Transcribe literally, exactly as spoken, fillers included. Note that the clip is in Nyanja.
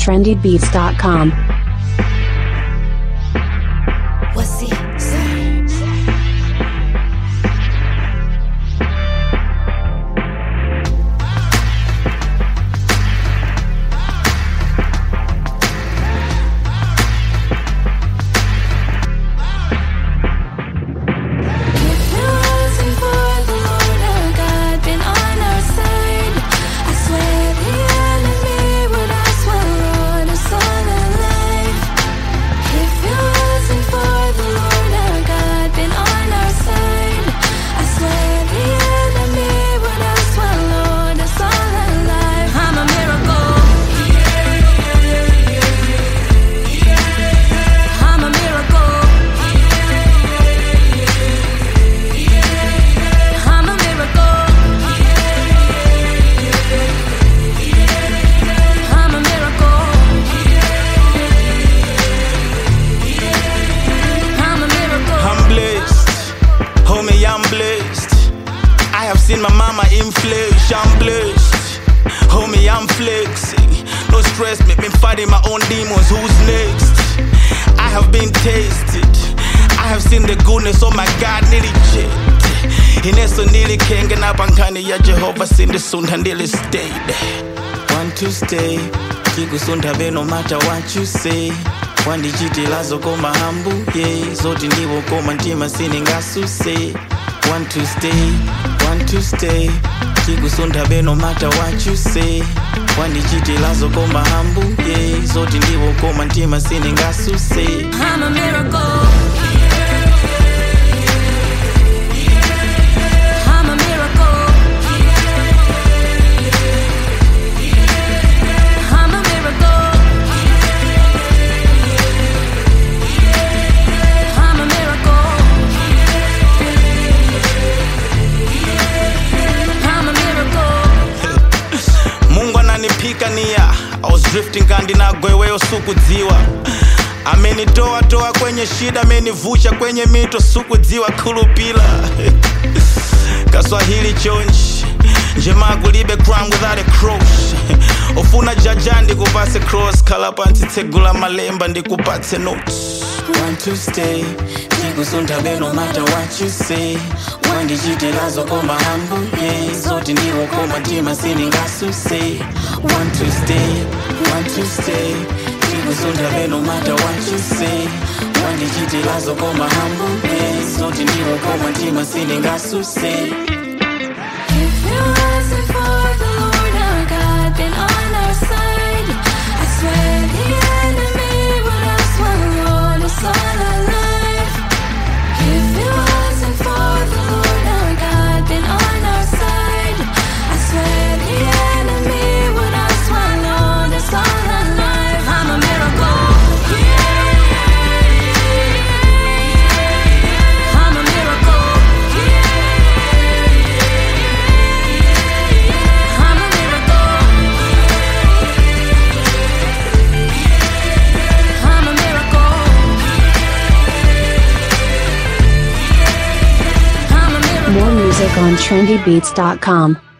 trendy beats dot com. What's he say? I have seen my mama inflate, I'm blessed. Homie, I'm flexing. No stress, make me fighting my own demons. Who's next? I have been tasted. I have seen the goodness, oh my God, nearly checked. Ineso nearly can't get up and kind of Jehovah seen the soon and nearly stayed. Want to stay, Kikusunda be no matter what you say. Wandichitilazo koma hambu, yeah. Zoti ndiwo koma ntima siningasuse. Want to stay, want to stay. Kikusunda be no matter what you say. Wandichitilazo koma hambu, yeah. Zoti ndiwo koma ntima siningasuse. I'm a miracle. I was drifting kandi na gweweyo sukudziwa. Amenitoa toa kwenye shida, amenivucha kwenye mito sukudziwa kulupila. Kaswahili chonchi njema kulibe crown without a cross. Ofuna jajandi kupase cross kalapanti tegula malemba ndikupatse notes. Want to stay, Kikusunda be no matter what you say. Wandichitilazo koma hambu, yeah. Zoti ndiwo koma ntima siningasuse. Want to stay, want to stay. Kikusunda be no matter what you say. Wandichitilazo koma hambu, yeah. Zoti ndiwo koma ntima siningasuse. If it wasn't for the Lord our God, then on our side, I swear the enemy would have swallowed us all alive. If it wasn't for the Lord our God, then on our side, I swear the enemy would have swallowed us all alive. I'm a miracle. I'm a miracle. I'm a miracle. I'm a miracle. I'm a miracle. More music on trendy beats dot com.